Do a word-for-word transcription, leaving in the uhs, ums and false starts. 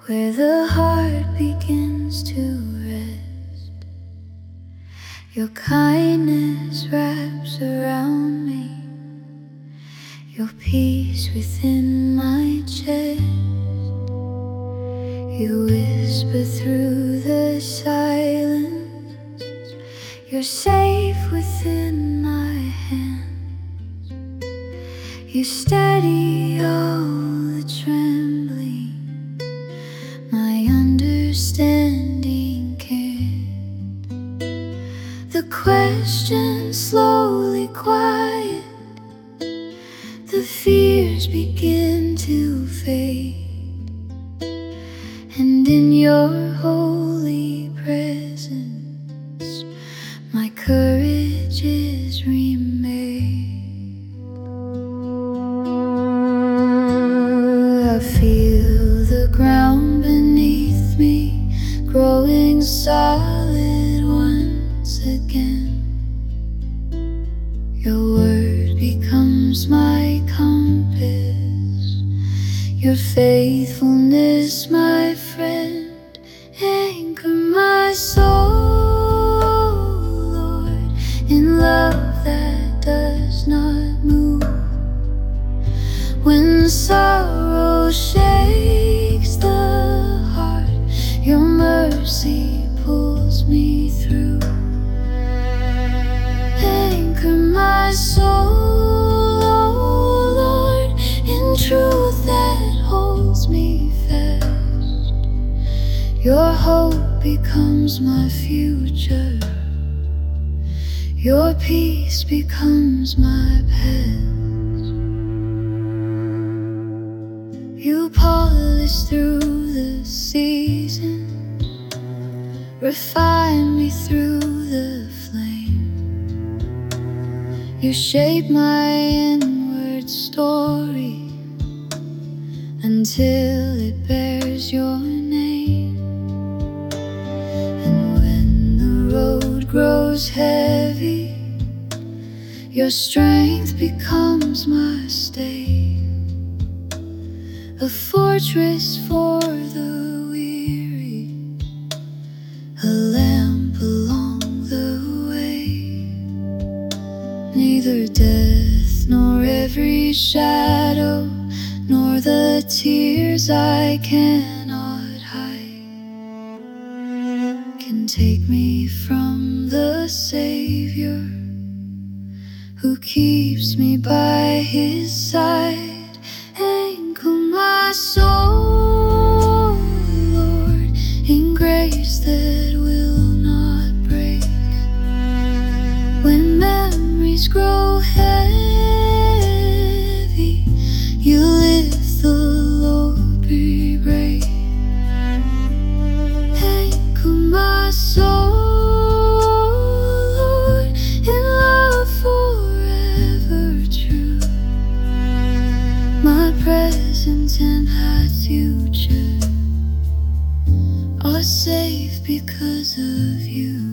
where the heart begins to rest. Your kindness wraps around me, your peace within my chest. You whisper through the silence, you're safe within my hands. You steady all the trembling, my understanding cares. The questions slowly quiet, the fears begin to fade, and in your holy presence my courage is remade. I feel the ground beneath me growing solid once again. Your word becomes my compass, your faithfulness my friend. Anchor my soul, Lord, in love that does not move. When sorrow shakes the heart, your mercy pulls me through. Anchor my soul, oh Lord, in truth that holds me fast. Your hope becomes my future, your peace becomes my past. You polish through the seasons, refine me through the flame. You shape my inward story until it bears your name. And when the road grows heavy, your strength becomes my stay. A fortress for the weary, a lamp along the way. Neither death nor every shadow, nor the tears I cannot hide, can take me from the Savior who keeps me by his side. Anchor my soul, Lord, in grace that will not break. When memories grow heavy, you lift the load, be brave. Anchor my soul, Lord, in love forever true. My present and my future are safe because of you.